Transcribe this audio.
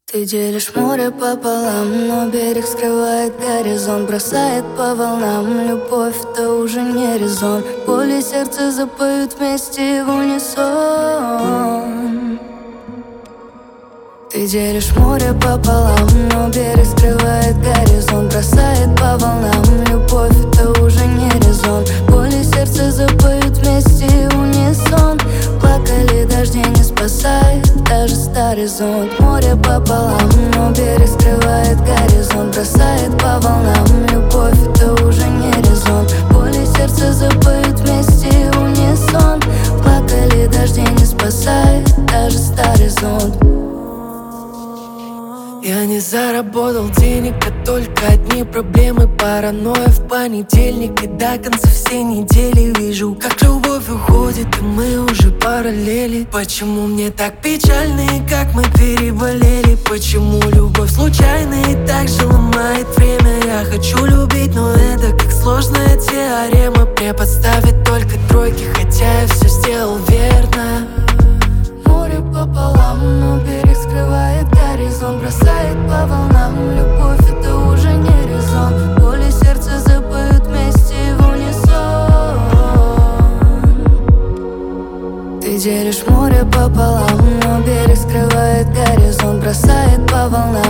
Ты делишь море пополам, но берег скрывает горизонт, бросает по волнам. Любовь — это уже не резон. Боль и сердце запоют вместе в унисон. Ты делишь море пополам, но берег скрывает горизонт, бросает по волнам. Любовь — это уже не резон. Боль и сердце запоют вместе в унисон. Плакали дожди, не спасает даже старый зонт. Море пополам, но берег скрывает горизонт, бросает по волнам. Любовь — это уже не резон. Боль и сердце запоют вместе в унисон. Плакали дожди, не спасает даже старый зонт. Я не заработал денег, а только одни проблемы. Паранойя в понедельник и до конца всей недели. Вижу, как любовь уходит, и мы уже параллели. Почему мне так печально и как мы переболели? Почему любовь случайна и так же ломает время? Я хочу любить, но это как сложная теорема. Мне подставят только тройки, хотя я все сделал верно. Море пополам, но берег скрывает горизонт, бросает по волнам. Любовь — это уже не резон. Боль и сердце запоют вместе в унисон. Ты делишь море пополам, но берег скрывает горизонт, бросает по волнам.